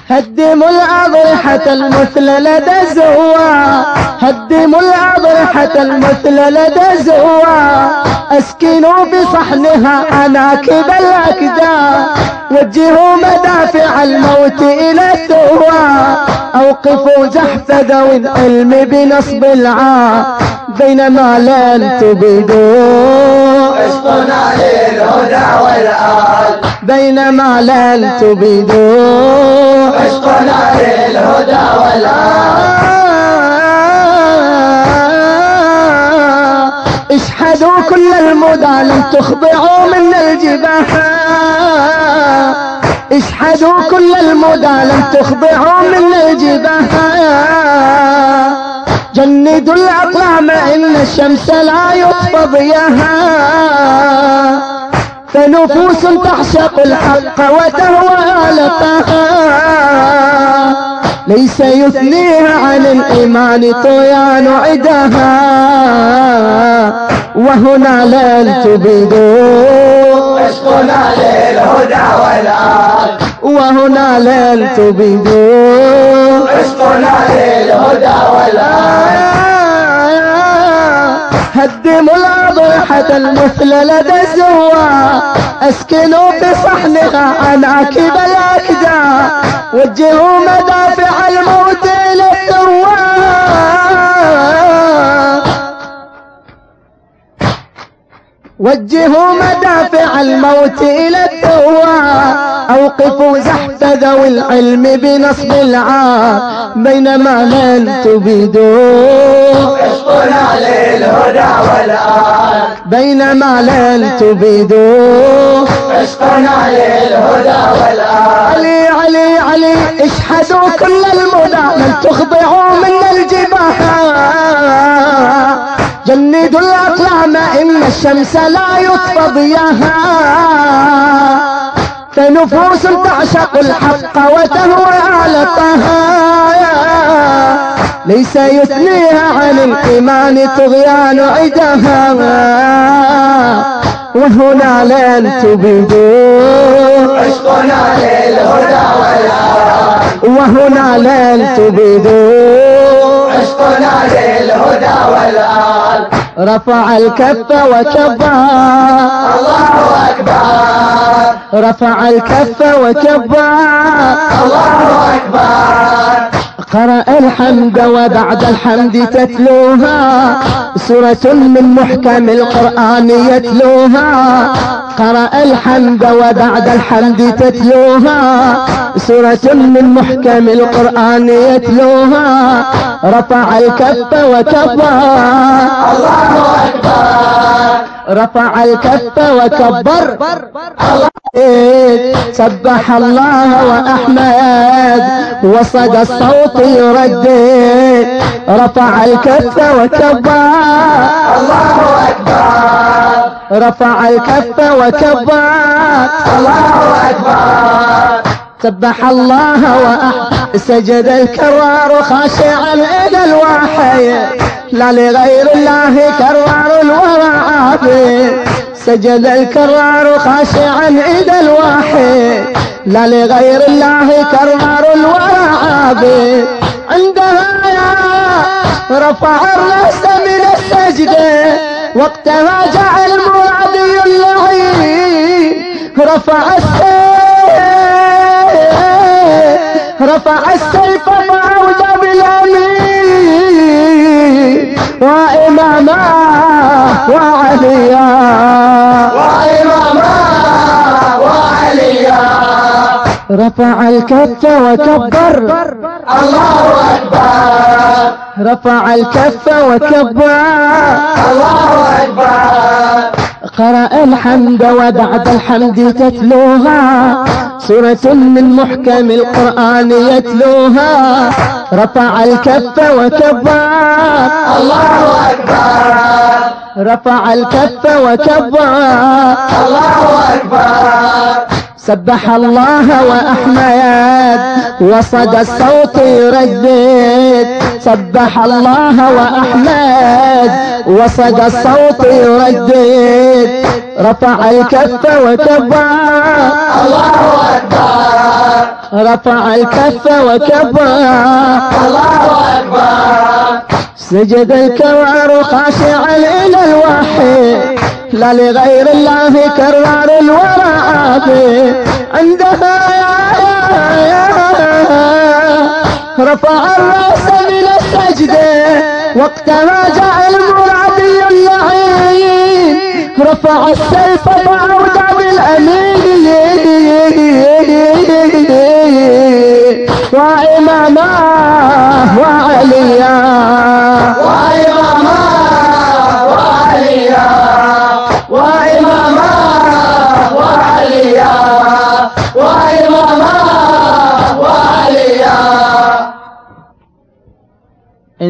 هدموا الأضرحة المثل لدى الزوار، هدموا الأضرحة المثل لدى الزوار، اسكنوا بصحنها أناكب الأكدار، وجهوا مدافع الموت إلى الثوار، أوقفوا زحف ذوي العلم بنصب العار، بينما لن تبيدوا عشقنا للهدى والآل، بينما لن تبيدوا عشقنا للهدى والآل. اشحذوا كل المدى لن تخضعوا من الجباه، اشحذوا كل المدى لن تخضعوا من الجباه، جندوا الأقلام إن الشمس لا يطفى ضياها، فنفوس تعشق الحق وتهوى لقاها، ليس يثنيها عن الإيمان طغيان عداها، وهنا لن تبيدوا عشقنا للهدى والآل، وهنا لن تبيدوا عشقنا للهدى والآل. هدموا الأضرحة المثل لدى الزوار، اسكنوا بصحنها أناكب الأكدار، وجهوا مدافع الموت إلى الثوار، وجهوا مدافع الموت إلى الثوار، أوقفوا زحف ذوي العلم بنصب العار، بينما لن تبيدوا عشقنا للهدى والآل، بينما لن تبيدوا عشقنا للهدى والآل. علي علي علي اشحذوا كل المدى لن تخضعوا من الجباه، جندوا الأقلام إن الشمس لا يطفى ضياها، فنفوس تعشق الحق وتهوى على طهايا، ليس يثنيها عن الإيمان طغيان عداها، وهنا لن تبيدوا عشقنا للهدى والآل، وهنا لن تبيدوا عشقنا للهدى والآل. رفع الكف وكبر الله أكبر، رفع الكف وكبر الله أكبر. قرأ الحمد وبعد الحمد تتلوها، سورة من محكم القرآن يتلوها، قرأ الحمد وبعد الحمد تتلوها، سورة من محكم القرآن يتلوها، رفع الكف وكبر الله أكبر، رفع الكف وكبر سبح الله وأحمد وصدى الصوت يردد، رفع الكف وكبر الله أكبر، رفع الكف وكبر الله أكبر. سبح الله وأحمد سجد الكرار خاشعا إلى الوحي، لا لغير الله كرار الورى عابد، سجد الكرار خاشعا إلى الوحي، لا لغير الله كرار الورى عابد، عندها رفع الرأس من السجدة، وقتها جعل مرادي اللعين، رفع السيف فعود بالأمين، وإماما وعليا وإماما وعليا، رفع الكف وكبر الله أكبر، رفع الكف وكبر الله أكبر. قرأ الحمد وبعد الحمد تتلوها، سورة من محكم القرآن يتلوها، رفع الكف وكبر الله أكبر، رفع الكف وكبر الله أكبر. سبح الله وأحمد وصدى الصوت يردد، سبح الله وأحمد وصدى الصوت يردد، رفع الكف وكبر الله أكبر، رفع الكف وكبر الله أكبر سجد الكوار خاشعا إلى الوحي لا لغير الله كرار الورى عندها رفع الرأس من السجدة وقت ما جاء المرعبي اللعين رفع السيف فعود بالأمين وإماما وعليا وإماما وعليا وإماما وعليا وإماما